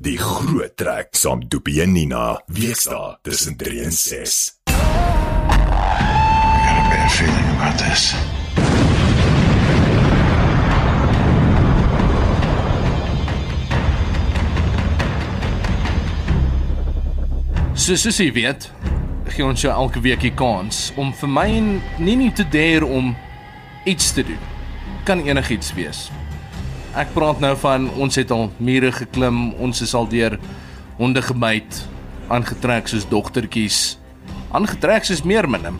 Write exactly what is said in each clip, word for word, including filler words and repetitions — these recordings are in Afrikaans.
Die Groot Trek saam Doopie en Nina, weekdae tussen drie en ses. I got a bad feeling about this. So soos jy weet, gee ons jou elke week die kans om vir my en Nini te dare om iets te doen. Kan enigiets wees. Ek praat nou van, ons het al mure geklim, ons is al deur honde gebyt, aangetrek soos dogtertjies, aangetrek soos meerminne.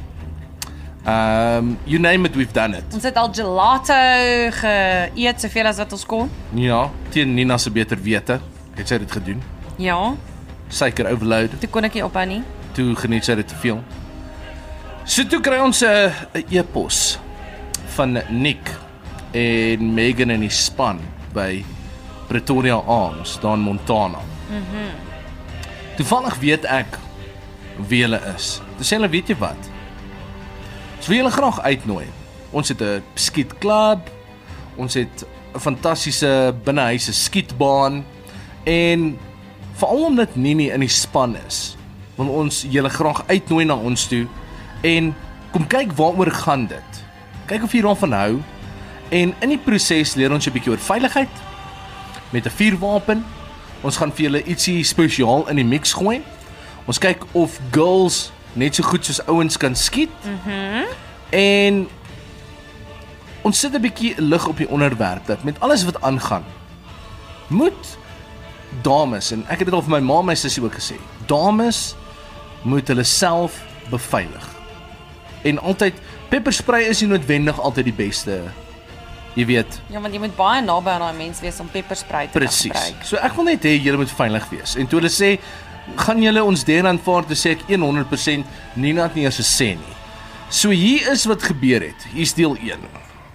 Um, you name it, we've done it. Ons het al gelato geëet, soveel as wat ons kon. Ja, teen Nina se beter wete, het sy dit gedoen. Ja, Suiker overload, toe kon ek nie ophou nie. toe geniet sy dit te veel. So toe kry ons 'n e-pos van Nick en Megan in die span by Pretoria Arms, daar in Montana. Mhm. Toevallig weet ek wie hulle is. Toe sê hulle, weet jy wat? Ons wil julle graag uitnooi. Ons het 'n skietklub, ons het 'n fantastiese binnehuise skietbaan en veral omdat Nini in die span is, wil ons julle graag uitnooi na ons toe en kom kyk waaroor gaan dit. Kyk of jy daarvan hou en in die proses leer ons 'n bietjie oor veiligheid met 'n vuurwapen. Ons gaan vir julle ietsie spesiaal in die mix gooi. Ons kyk of girls net so goed soos ouens kan skiet. Mhm. En ons sit 'n bietjie lig op die onderwerp dat met alles wat aangaan, moet dames, en ek het dit al vir my ma en my sussie ook gesê, dames moet hulle self beveilig. En altyd, pepperspray is nie noodwendig altyd die beste, jy weet. Ja, want jy moet baie naby aan daai mens wees om pepperspray te Presies. gebruik. So ek wil net hê julle moet veilig wees. En toe hulle sê, gaan julle ons deur aanvaar, toe sê ek honderd persent Nina het nie eers gesê nie. So hier is wat gebeur het. Hier is deel een.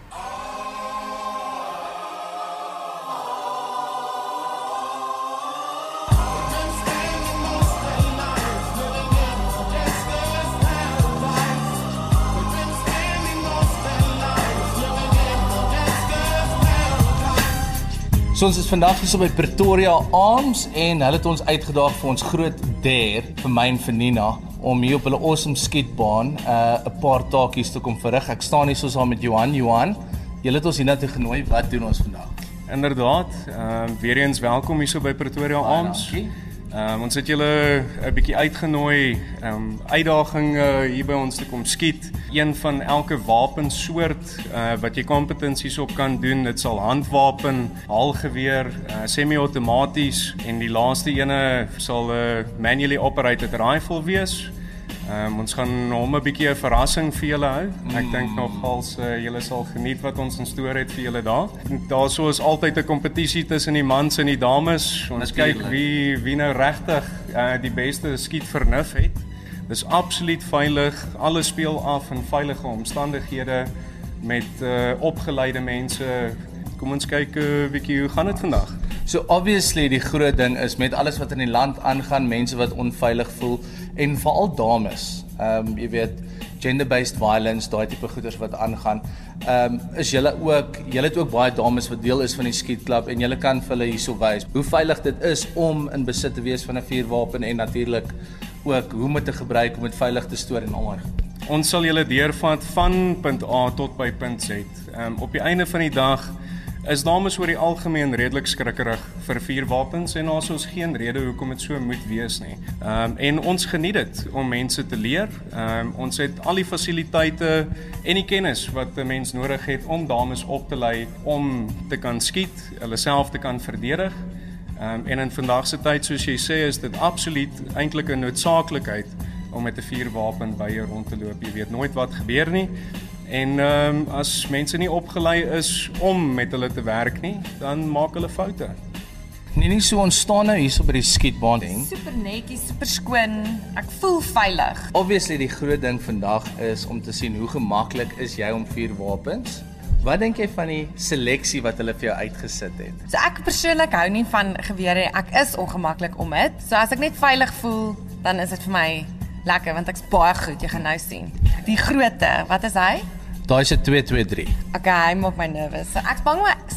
So ons is vandag hier so by Pretoria Arms en hulle het ons uitgedaag vir ons groot dare vir my en vir Nina om hier op hulle awesome skietbaan 'n uh, paar taakies te kom verrig. Ek staan hier so saam met Johan. Johan, julle het ons hiernatoe genooi. Wat doen ons vandag? Inderdaad, ehm uh, weer eens welkom hier so by Pretoria Arms. dankie. Ehm um, ons het julle 'n bietjie uitgenooi, ehm um, uitdaging uh, hier by ons te kom skiet. Een van elke wapensoort uh, wat jy kompetensies op kan doen. Dit sal handwapen, haalgeweer, uh, semi-outomaties en die laaste ene sal 'n uh, manually operated rifle wees. Um, ons gaan hom 'n bietjie 'n verrassing vir julle hou. Ek mm. dink nogals uh, julle sal geniet wat ons in stoor het vir julle daar. Daar sou is altyd 'n kompetisie tussen die mans en die dames. Ons Natuurlijk. kyk wie wie nou regtig uh, die beste skietvernuf het. Dis absoluut veilig. Alles speel af in veilige omstandighede met uh, opgeleide mense. Kom ons kyk 'n uh, bietjie hoe gaan dit vandag. So obviously die groot ding is met alles wat in die land aangaan, mense wat onveilig voel en veral dames. Ehm um, jy weet gender-based violence, daai tipe goeders wat aangaan. Ehm um, is julle ook, julle het ook baie dames wat deel is van die skietklub en julle kan vir hulle hierso wys hoe veilig dit is om in besit te wees van 'n vuurwapen en natuurlik ook hoe om dit te gebruik om dit veilig te stoor en almal. Ons sal julle deurvat van punt A tot by punt Z. Um, op die einde van die dag is dames oor die algemeen redelik skrikkerig vir vuurwapens en daar is geen rede hoekom dit so moet wees nie. Um, en ons geniet dit om mense te leer. Um, ons het al die fasiliteite en die kennis wat 'n mens nodig het om dames op te lei om te kan skiet, hulle self te kan verdedig. Um, en in vandag se tyd, soos jy sê, is dit absoluut eintlik 'n noodsaaklikheid om met 'n vuurwapen by jou rond te loop. Jy weet nooit wat gebeur nie. En um, as mense nie opgelei is om met hulle te werk nie, dan maak hulle foute. Nee, nie so ons staan nou hier so by die skietbaan ding. Super netjies, super skoon. Ek voel veilig. Obviously die groot ding vandag is om te sien hoe gemaklik is jy om vuurwapens. Wat dink jy van die seleksie wat hulle vir jou uitgesit het? So ek persoonlik hou nie van gewere. Ek is ongemaklik om dit. So as ek net veilig voel, dan is dit vir my lekker want ek's baie goed, jy gaan nou sien. Die grootte, wat is hy? Daai is 'n twee twee drie. Okay, hy maak my nervous. So ek's bang om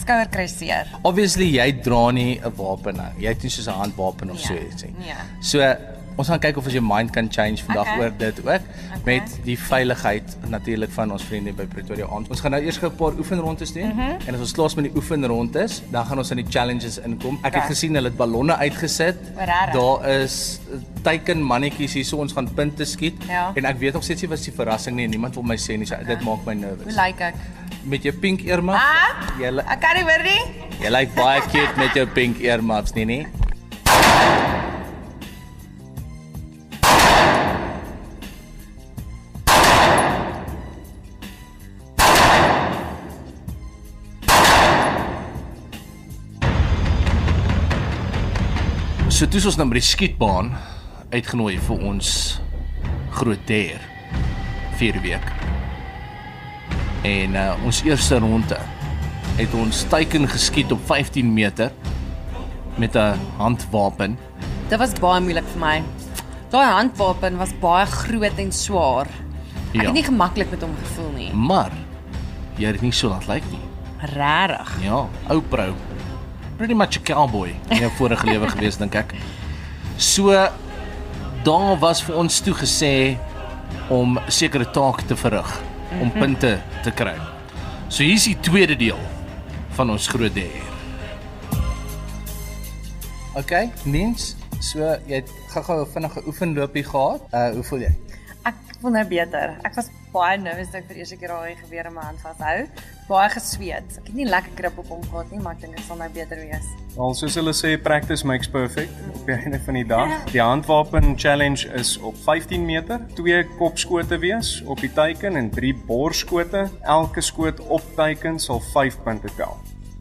skouerkruis seer. Obviously jy dra nie 'n wapen nou. Jy het nie soos 'n handwapen of Ja, so iets nie. ja. So ons gaan kyk of ons jou mind kan change vandag Okay. oor dit ook met die veiligheid natuurlik van ons vriende by Pretoria Arms. Ons gaan nou eers gou 'n paar oefenrondes doen Mhm. en as ons klaar is met die oefenrondes, dan gaan ons in die challenges inkom. Ek het Okay. gesien hulle het ballonne uitgesit. O, regtig? Daar is teiken mannetjies hier, so ons gaan punte skiet Ja. en ek weet nog steeds nie wat die verrassing nie. Niemand wil my sê nie. So dit maak my Hoe nervous. lyk ek? Met jou pink earmuff. Ah, Jy li- ek kan nie hoor nie. jy lyk baie cute met jou pink earmuffs, nie nie? So toe is ons nou by die skietbaan uitgenooi vir ons groot dare vier week. En uh, ons eerste ronde het ons teiken geskiet op vyftien meter met 'n handwapen. Dit was baie moeilik vir my. Daai handwapen was baie groot en swaar. Ek Ja. het nie gemaklik met hom gevoel nie. Maar jy het dit nie so laat lyk nie. Regtig. Ja, ou pro. Pretty much a cowboy in jou vorige lewe gewees dink ek. So daar was vir ons toe gesê om sekere take te verrig om Mhm. punte te kry. So hier is die tweede deel van ons groot dare. Okay, Niens, so jy het gou-gou 'n vinnige oefenloopie gehad. Uh hoe voel jy? Ek voel nou beter. Ek was baie nervous toe ek vir die eerste keer daai geweer in my hand vashou. Baie gesweet. Ek het nie lekker grip op hom gehad nie, maar ek dink dit sal nou beter wees. Al soos hulle sê, practice makes perfect op die einde van die dag. Die handwapen challenge is op vyftien meter, twee kopskote wees op die teiken en drie borsskote. Elke skoot op teiken sal vyf punte tel.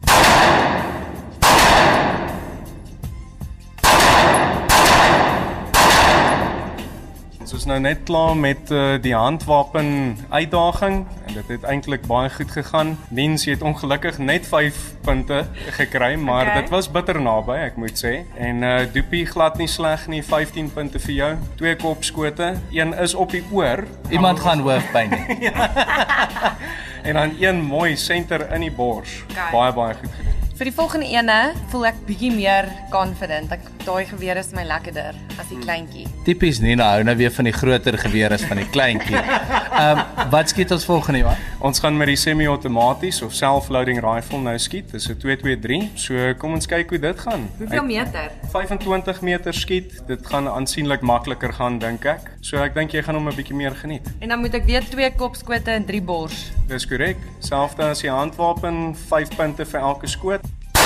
Ons is nou net klaar met uh, die handwapen uitdaging en dit het eintlik baie goed gegaan. Niens het ongelukkig net vyf punte gekry, maar Okay. dit was bitter naby, ek moet sê. En uh Doopie glad nie sleg nie, vyftien punte vir jou. Twee kopskote, een is op die oor Iemand gaan hoofpyn hê. en dan een mooi senter in die bors. Okay. Baie baie goed gedoen. Vir die volgende ene voel ek bietjie meer confident. Ek daai geweer is my lekkerder as die kleintjie. Tipies Nina hou nou weer van die groter geweer as van die kleintjie. Ehm um, wat skiet ons volgende jaar? Ons gaan met die semi-outomaties of self-loading rifle nou skiet. Dis 'n twee twee drie. So kom ons kyk hoe dit gaan. Hoeveel meter? vyfentwintig meter skiet. Dit gaan aansienlik makliker gaan dink ek. So ek dink jy gaan hom 'n bietjie meer geniet. En dan moet ek weer twee kopskote en drie bors. Dis korrek. Selfde as die handwapen, vyf punte vir elke skoot.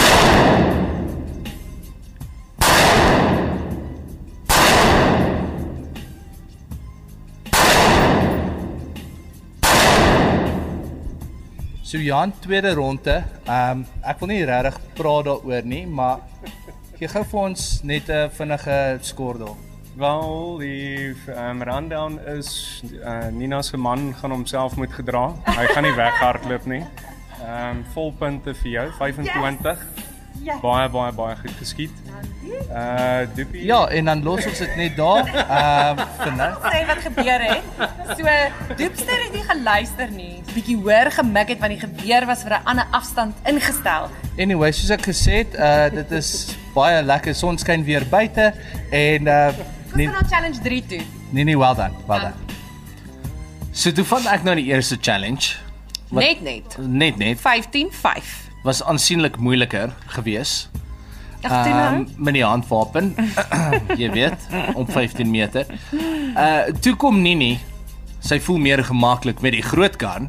So Jan, tweede ronde. Ehm um, ek wil nie regtig praat daaroor nie, maar gee gou vir ons net 'n vinnige skordel. Wel, die um, rundown is uh, Nina se man gaan homself moet gedra. Hy gaan nie weghardloop nie. Ehm um, vol punte vir jou, vyfentwintig. Yes. Baie baie baie goed geskiet. Uh Doopie. Ja, en dan los ons dit net daar. Ehm um, vir nou. Sê wat gebeur het. So Doopster het nie geluister nie. Bietjie hoor gemik het want die geweer was vir 'n ander afstand ingestel. Anyway, soos ek gesê het, uh dit is baie lekker sonskyn weer buite en uh Kom nee, van ons challenge drie toe. nee nee, well done, well done. So toe vat ek nou die eerste challenge. Wat- Net net. Net net vyftien vyf. was aansienlik moeiliker geweest. Ag, toe nou. Um, met die handwapen, jy weet, op vyftien meter. Uh toe kom Nini, sy voel meer gemaklik met die groot kan.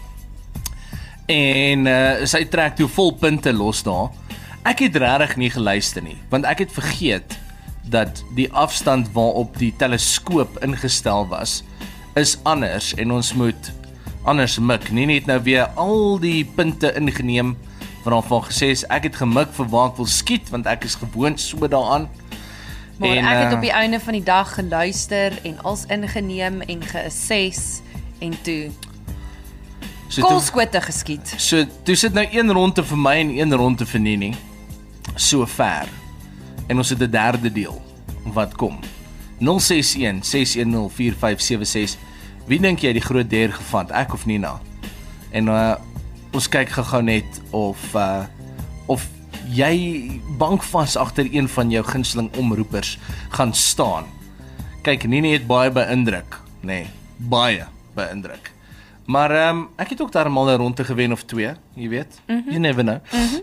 En uh sy trek toe vol punte los daar. Ek het regtig nie geluister nie, want ek het vergeet dat die afstand waarop die teleskoop ingestel was is anders en ons moet anders mik. Nini het nou weer al die punte ingeneem waarvan gesê is ek het gemik vir waar ek wil skiet want ek is gewoond so daaraan. Maar En, ek het uh, op die einde van die dag geluister en als ingeneem en geassess en toe so toe- koolskote geskiet. So, toe sit nou een ronde vir my en een ronde vir Nini. So ver. En ons het 'n derde deel wat kom. nul ses een ses een nul vier vyf sewe ses. Wie dink jy die groot deur gevat, ek of Nina? En uh ons kyk gou-gou net of uh of jy bankvas agter een van jou gunsteling omroepers gaan staan. Kyk, Nini het baie beïndruk, nee, baie beïndruk. Maar um, ek het ook daarmal 'n ronde gewen of twee, jy weet. Mm-hmm. You never know. Mm-hmm.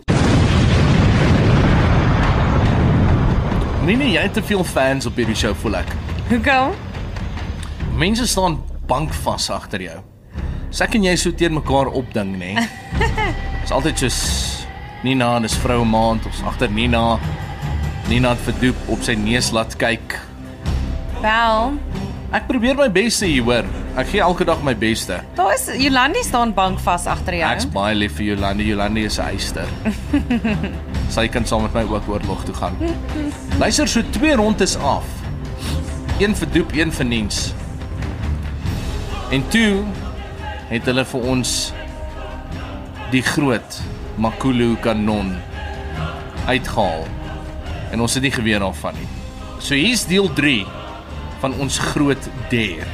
Nini, jy het te veel fans op hierdie show, voel ek. Hoekom? Mense staan bankvas agter jou. As ek en jy so teen mekaar opding, nê. Nee. Is altyd soos Nina, dis vroue maand, ons agter Nina. Nina het verdoep op sy neus laat kyk. Wel, Ek probeer my beste hier, hoor. Ek gee elke dag my beste. daar is Jolandi staan bankvas agter jou. Ek's baie lief vir Jolandi. Jolandi is 'n eister. Sy kan saam met my ook oorlog toe gaan. Luister, so twee rondes af. Een vir Doep, een vir Niens. En toe het hulle vir ons die groot Makulu kanon uitgehaal. En ons het nie geweet daarvan nie. So hier's deel drie van ons groot dare.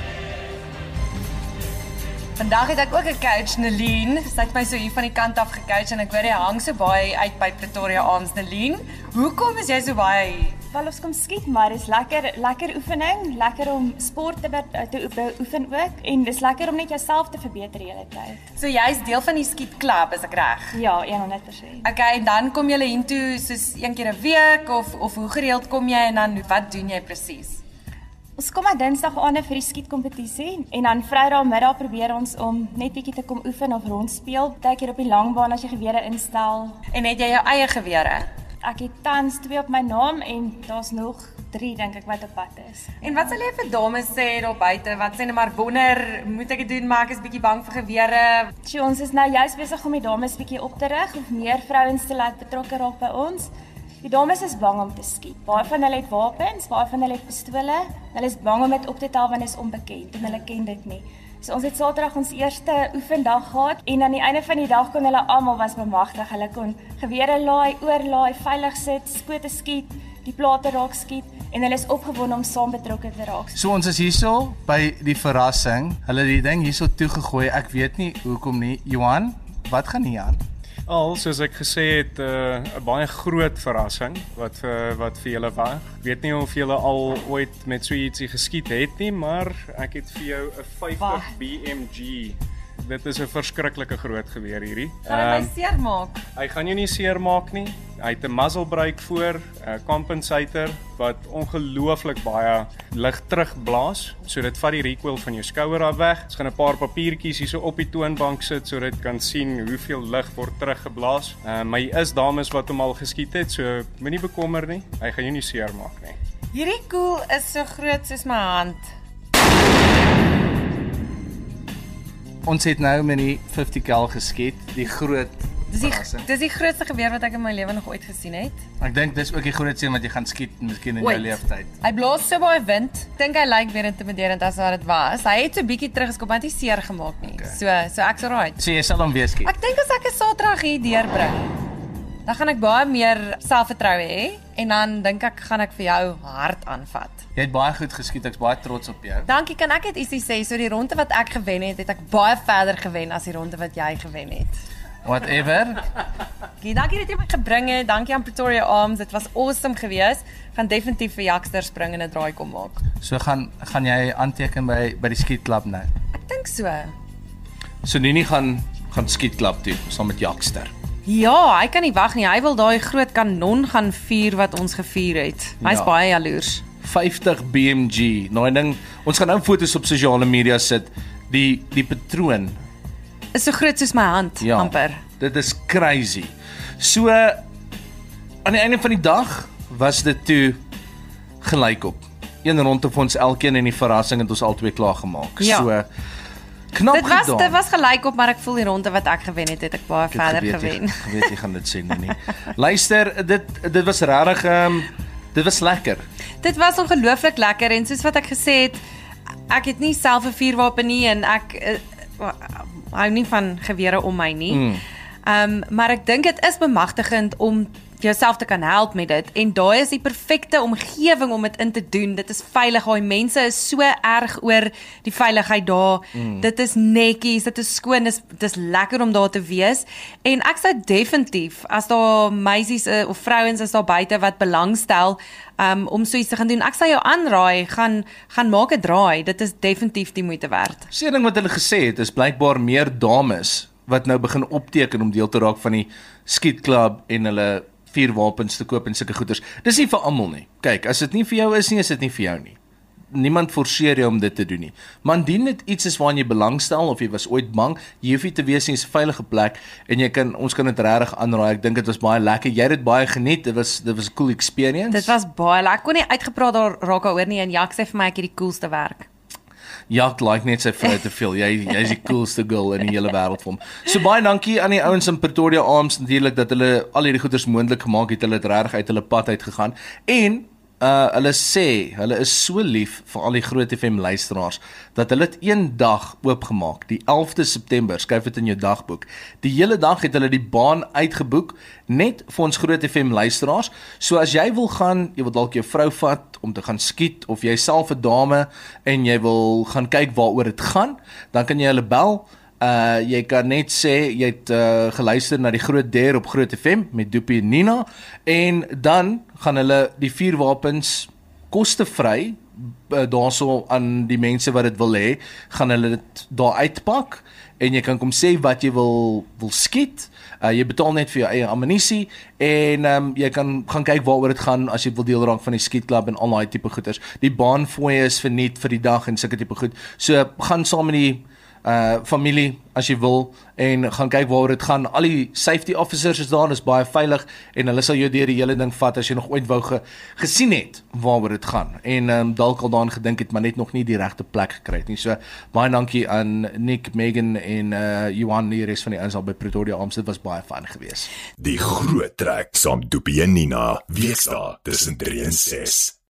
Vandag het ek ook 'n coach, Neline. Sy het my so hier van die kant af gecoach en ek weet jy hang so baie uit by Pretoria Arms, Neline. Hoekom is jy so baie? Wel ons kom skiet, maar dis lekker lekker oefening, lekker om sport te, te beoefen ook en dis lekker om net jouself te verbeter die hele tyd. So jy's deel van die skietklub, is ek reg? Ja, honderd persent. Okay, en dan kom jy hiertoe soos een keer 'n week of of hoe gereeld kom jy en dan wat doen jy presies? Ons kom maar Dinsdag aande vir die skietkompetisie en dan Vrydag middag probeer ons om net bietjie te kom oefen of rondspeel. Partykeer op die langbaan as jy gewere instel. En het jy jou eie gewere? Ek het tans twee op my naam en daar's nog drie dink ek wat op pad is. En wat sal jy vir dames sê daar buite wat sê net maar wonder, moet ek dit doen, maar ek is bietjie bang vir gewere? So, ons is nou juist besig om die dames bietjie op te rig of meer vrouens te laat betrokke raak by ons. Die dames is bang om te skiet. Baie van hulle het wapens, baie van hulle het pistole. Hulle is bang om dit op te tel want dit is onbekend en hulle ken dit nie. So ons het Saterdag ons eerste oefendag gehad en aan die einde van die dag kon hulle almal was bemagtig. Hulle kon gewere laai, oorlaai, veilig sit, skote skiet, die plate raak skiet en hulle is opgewonde om saam betrokke te raak. So ons is hierso by die verrassing. Hulle het die ding hierso toegegooi. Ek weet nie hoekom nie. Johan, wat gaan hier aan? Al, soos ek gesê het, 'n uh, baie groot verrassing wat uh, wat vir julle wag. Ek weet nie of julle al ooit met so ietsie geskiet het nie, maar ek het vir jou 'n vyftig B M G. Dit is 'n verskriklike groot geweer hierdie. Gaan hy my seermaak? Hy gaan jou nie seermaak nie. Hy het 'n muzzle brake voor, 'n compensator wat ongelooflik baie lig terugblaas, so dit vat die recoil van jou skouer af weg. Ons gaan 'n paar papiertjies hierso op die toonbank sit sodat jy kan sien hoeveel lig word teruggeblaas. Uh, maar hy is dames wat hom al geskiet het, so moenie bekommer nie. Hy gaan jou nie seermaak nie. Hierdie koel is so groot soos my hand. Ons het nou met die vyftig cal geskiet, die groot Dis die, verrassing. dis die grootste geweer wat ek in my lewe nog ooit gesien het. Ek dink dis ook die grootste een wat jy gaan skiet miskien in Ooit. jou lewenstyd. Hy blaas so baie wind. Ek dink hy lyk weer intimiderend as wat dit was. Hy het so bietjie teruggeskop, maar hy het nie seer gemaak nie. Okay. So, so ek's alright. So jy sal hom weer skiet. Ek dink as ek 'n Saterdag hier deurbring, dan gaan ek baie meer selfvertroue hê en dan dink ek gaan ek vir jou hard aanvat. Jy het baie goed geskiet. Ek's baie trots op jou. Dankie, kan ek net ietsie sê? So die ronde wat ek gewen het, het ek baie verder gewen as die ronde wat jy gewen het. Whatever. Okay, dankie dat jy my gebring het. Dankie aan Pretoria Arms. Dit was awesome geweest. Gaan definitief vir Jakster spring en 'n draai kom maak. So gaan gaan jy aanteken by by die skietklub nou. Ek dink so. So Nini gaan gaan skietklub toe saam met Jakster. Ja, hy kan nie wag nie. Hy wil daai groot kanon gaan vier wat ons gevier het. Hy's Ja. baie jaloers. vyftig B M G. Nou ding, ons gaan nou foto's op sosiale media sit. Die die patroon. Is so groot soos my hand, Ja. amper. Dit is crazy. So aan die einde van die dag was dit toe gelyk op. Een ronde vir ons elkeen en die verrassing het ons albei klaar gemaak. Ja. So knap Dit was gedaan. dit was gelyk op, maar ek voel die ronde wat ek gewen het, het ek baie Ek het verder geweet jy- gewen. Geweet jy gaan dit sê nie. Luister, dit dit was regtig ehm um, dit was lekker. Dit was ongelooflik lekker en soos wat ek gesê het, ek het nie self 'n vuurwapen nie en ek uh, hou nie van gewere om my nie. Mm. Um, maar ek dink dit is bemagtigend om jouself te kan help met dit en daai is die perfekte omgewing om dit in te doen. Dit is veilig. Daai mense is so erg oor die veiligheid daar. Mm. Dit is netjies, dit is skoon, dit is, dit is lekker om daar te wees. En ek sou definitief as daar meisies uh, of vrouens is daar buite wat belangstel um, om so iets te gaan doen. Ek sal jou aanraai, gaan gaan maak 'n draai. Dit is definitief die moeite werd. Sien ding wat hulle gesê het is blykbaar meer dames wat nou begin opteken om deel te raak van die skietklub en hulle vuurwapens te koop en sulke goeders. Dis nie vir almal nie. Kyk, as dit nie vir jou is nie, is dit nie vir jou nie. Niemand forceer jou om dit te doen nie. Maar indien dit iets is waaraan jy belangstel of jy was ooit bang, jy hoef nie te wees nie, is 'n veilige plek en jy kan ons kan dit regtig aanraai. Ek dink dit was baie lekker. Jy het dit baie geniet. Dit was dit was 'n cool experience. Dit was baie lekker. Ek kon nie uitgepraat daar raak daaroor nie en Jak sê vir my ek het die coolste werk. Jak like net sy vrou te veel. Jy jy's die coolste girl in die hele wêreld vir hom. So baie dankie aan die ouens in Pretoria Arms natuurlik dat hulle al hierdie goeders moontlik gemaak het. Hulle het regtig uit hulle pad uit gegaan en Uh, hulle sê, hulle is so lief vir al die Groot F M luisteraars, dat hulle het een dag oopgemaak, die elfde September, skryf dit in jou dagboek. Die hele dag het hulle die baan uitgeboek, net vir ons Groot F M luisteraars. So as jy wil gaan, jy wil dalk jou vrou vat om te gaan skiet, of jy self 'n dame, en jy wil gaan kyk waaroor dit gaan, dan kan jy hulle bel. Uh, jy kan net sê, jy het uh, geluister na die Groot Deur op Groot F M met Doopie en Nina, en dan gaan hulle die vuurwapens kostevry, uh, daarso aan die mense wat dit wil hê, gaan hulle dit daar uitpak, en jy kan kom sê wat jy wil, wil skiet, uh, jy betaal net vir jou eie ammunisie, en um, jy kan gaan kyk waaroor dit gaan, as jy wil deel raak van die skietklub en al daai tipe goeders. Die baanfooie is verniet vir die dag en sulke tipe goed, so gaan saam met die Uh, familie, as jy wil, en gaan kyk waaroor dit gaan. Al die safety officers is daar, dis baie veilig, en hulle sal jou deur die hele ding vat, as jy nog ooit wou ge, gesien het, waaroor dit gaan, en um, dalk al daaraan gedink het, maar net nog nie die regte plek gekry het nie. So, baie dankie aan Nick, Megan en uh, Johan, die rest van die ouens al by Pretoria Arms, dit was baie fun geweest. Die groot trek saam Doopie en Nina, weesdae tussen drie en ses.